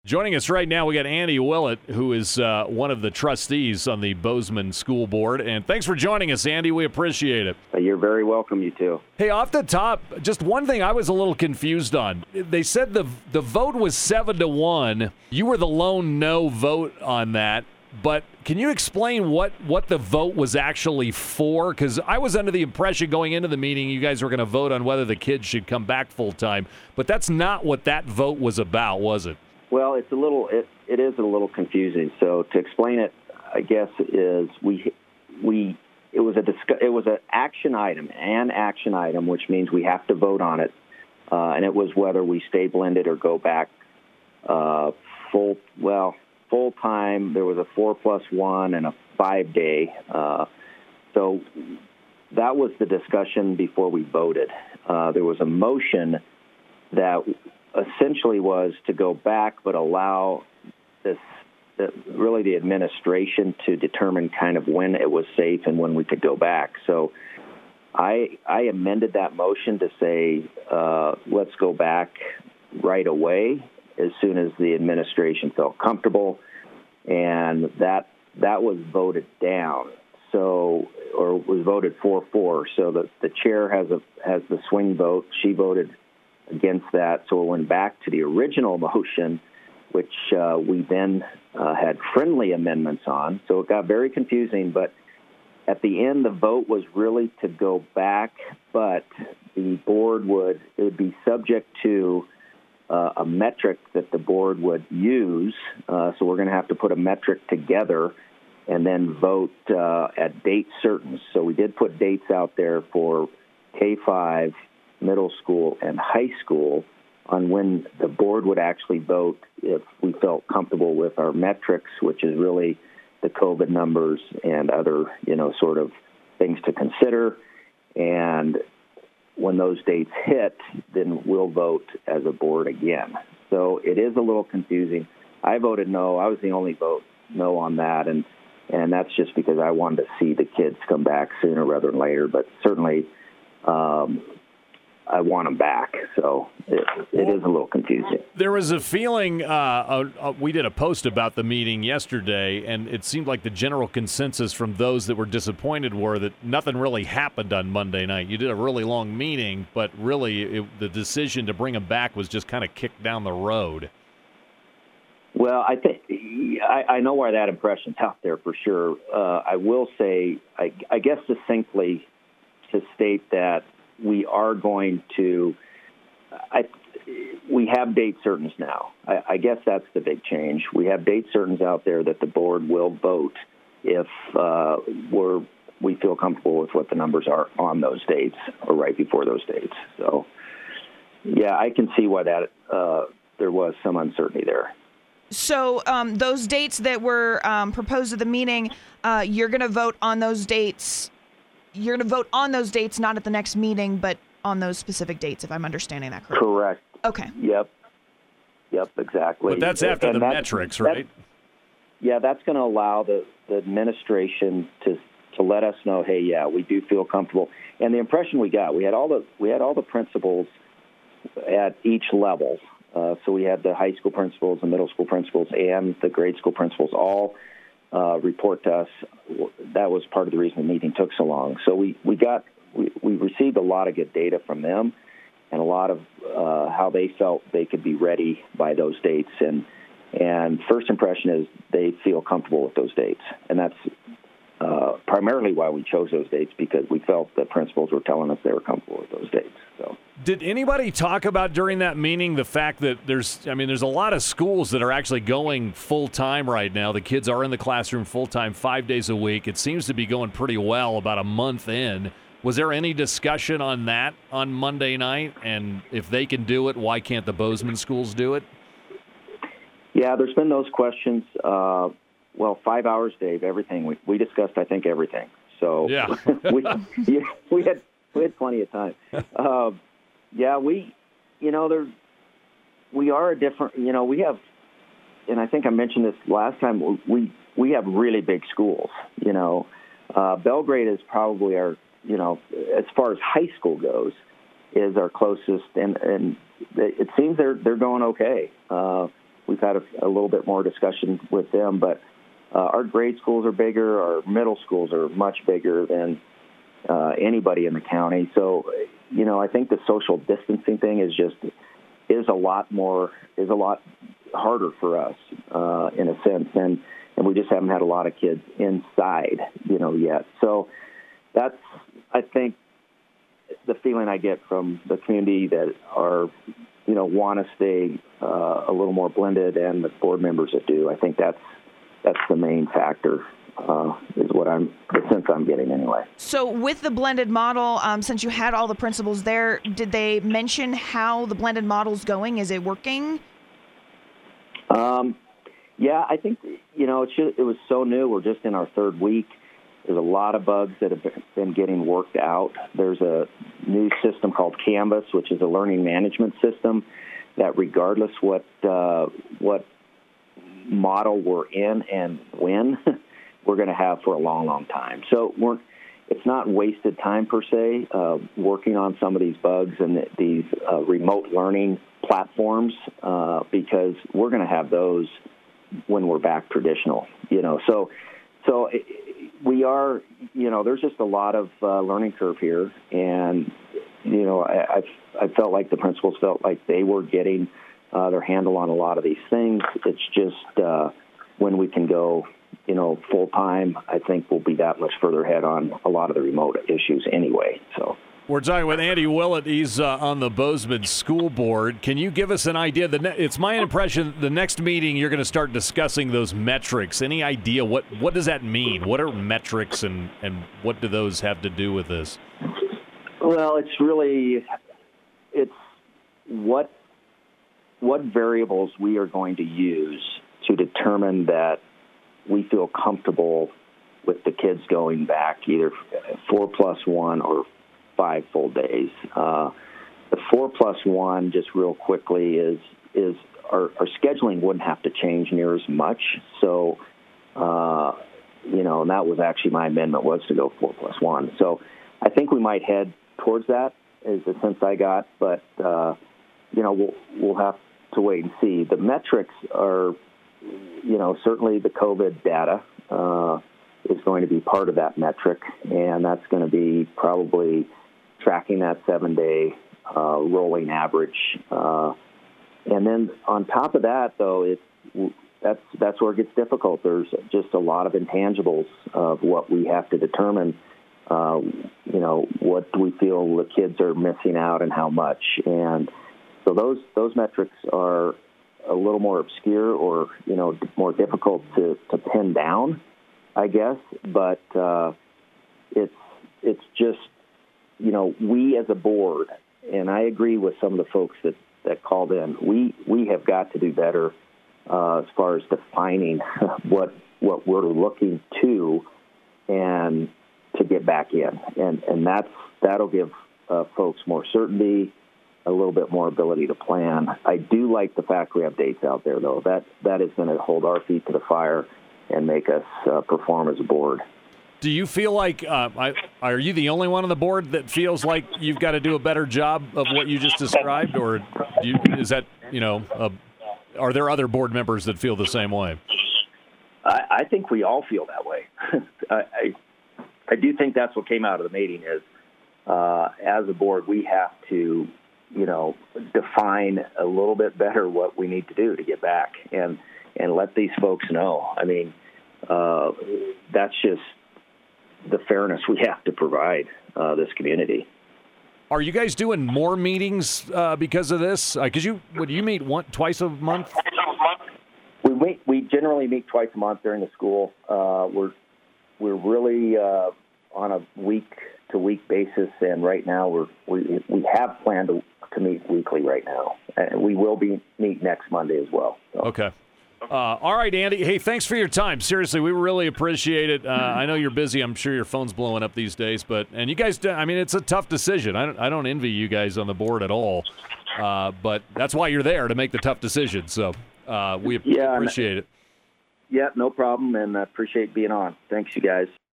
Joining us right now, we got Andy Willett, who is one of the trustees on the Bozeman School Board. And thanks for joining us, Andy. We appreciate it. You're very welcome, you too. Hey, off the top, just one thing I was a little confused on. They said the vote was 7-1. You were the lone no vote on that. But can you explain what the vote was actually for? Because I was under the impression going into the meeting you guys were going to vote on whether the kids should come back full time. But that's not what that vote was about, was it? Well, it is a little confusing. So to explain it, I guess is it was an action item, which means we have to vote on it, and it was whether we stay blended or go back full time. There was a 4+1 and a 5-day. So that was the discussion before we voted. There was a motion that essentially was to go back, but allow the administration to determine kind of when it was safe and when we could go back. So I amended that motion to say, let's go back right away as soon as the administration felt comfortable, and that was voted down. So, or was voted 4-4. So the chair has the swing vote. She voted against that, so it went back to the original motion, which we then had friendly amendments on. So it got very confusing, but at the end, the vote was really to go back, but the board would be subject to a metric that the board would use. So we're going to have to put a metric together and then vote at date certain. So we did put dates out there for K-5, middle school, and high school on when the board would actually vote if we felt comfortable with our metrics, which is really the COVID numbers and other, sort of things to consider. And when those dates hit, then we'll vote as a board again. So it is a little confusing. I voted no. I was the only vote no on that, and that's just because I wanted to see the kids come back sooner rather than later. But certainly, I want them back, so it is a little confusing. There was a feeling, we did a post about the meeting yesterday, and it seemed like the general consensus from those that were disappointed were that nothing really happened on Monday night. You did a really long meeting, but really the decision to bring them back was just kind of kicked down the road. Well, I think I know why that impression's out there for sure. I will say, I guess succinctly to state that we are going to, we have date certains now. I guess that's the big change. We have date certains out there that the board will vote if we feel comfortable with what the numbers are on those dates or right before those dates. So, yeah, I can see why that there was some uncertainty there. So those dates that were proposed at the meeting, you're going to vote on those dates. You're going to vote on those dates, not at the next meeting, but on those specific dates, if I'm understanding that correctly. Correct. Okay. Yep, exactly. But that's after the metrics, right? Yeah, that's going to allow the administration to let us know, hey, yeah, we do feel comfortable. And the impression we got, we had all the principals at each level. So we had the high school principals, the middle school principals, and the grade school principals all report to us. That was part of the reason the meeting took so long. So we received a lot of good data from them and a lot of how they felt they could be ready by those dates. And first impression is they feel comfortable with those dates. And that's primarily why we chose those dates, because we felt the principals were telling us they were comfortable with those dates. So. Did anybody talk about during that meeting the fact that there's a lot of schools that are actually going full-time right now. The kids are in the classroom full-time 5 days a week. It seems to be going pretty well about a month in. Was there any discussion on that on Monday night? And if they can do it, why can't the Bozeman schools do it? Yeah, there's been those questions. 5 hours, Dave, everything. We discussed, I think, everything. So yeah. we had plenty of time. We are a different, we have, and I think I mentioned this last time, we have really big schools, Belgrade is probably our, as far as high school goes, is our closest, and it seems they're going okay. we've had a little bit more discussion with them, but our grade schools are bigger. Our middle schools are much bigger than anybody in the county. So, I think the social distancing thing is a lot harder for us in a sense, and we just haven't had a lot of kids inside, yet. So that's, I think, the feeling I get from the community that are, want to stay a little more blended, and the board members that do. I think that's the main factor. Is the sense I'm getting anyway. So with the blended model, since you had all the principals there, did they mention how the blended model's going? Is it working? Yeah, I think, it was so new. We're just in our third week. There's a lot of bugs that have been getting worked out. There's a new system called Canvas, which is a learning management system that regardless what model we're in and when, we're going to have for a long, long time. So it's not wasted time per se, working on some of these bugs and these remote learning platforms, because we're going to have those when we're back traditional, So we are, there's just a lot of learning curve here, and I felt like the principals felt like they were getting their handle on a lot of these things. It's just when we can go, full time, I think we'll be that much further ahead on a lot of the remote issues anyway. So we're talking with Andy Willett. He's on the Bozeman School Board. Can you give us an idea? It's my impression the next meeting you're going to start discussing those metrics. Any idea what does that mean? What are metrics and what do those have to do with this? Well, it's what variables we are going to use to determine that we feel comfortable with the kids going back either 4+1 or 5 full days. The 4+1, just real quickly, is our scheduling wouldn't have to change near as much. So, and that was actually my amendment, was to go 4+1. So I think we might head towards that, is the sense I got. But, we'll have to wait and see. The metrics are, certainly the COVID data is going to be part of that metric, and that's going to be probably tracking that 7-day rolling average. And then on top of that, though, that's where it gets difficult. There's just a lot of intangibles of what we have to determine. What do we feel the kids are missing out and how much? And so those metrics are a little more obscure or, more difficult to pin down, I guess. But it's just, we as a board, and I agree with some of the folks that called in, we have got to do better as far as defining what we're looking to and to get back in. And that'll give folks more certainty, a little bit more ability to plan. I do like the fact we have dates out there, though. That is going to hold our feet to the fire and make us perform as a board. Do you feel like, are you the only one on the board that feels like you've got to do a better job of what you just described, or is that, are there other board members that feel the same way? I think we all feel that way. I do think that's what came out of the meeting is, as a board, we have to, define a little bit better what we need to do to get back and let these folks know. I mean, that's just the fairness we have to provide this community. Are you guys doing more meetings because of this? Because you meet twice a month? We generally meet twice a month during the school. We're really on a week-to-week basis, and right now we have planned to meet weekly right now, and we will meet next Monday as well. So. Okay. All right, Andy. Hey, thanks for your time. Seriously, we really appreciate it. I know you're busy. I'm sure your phone's blowing up these days, and you guys, I mean, it's a tough decision. I don't envy you guys on the board at all, but that's why you're there, to make the tough decision. So we appreciate it. Yeah, no problem, and I appreciate being on. Thanks, you guys.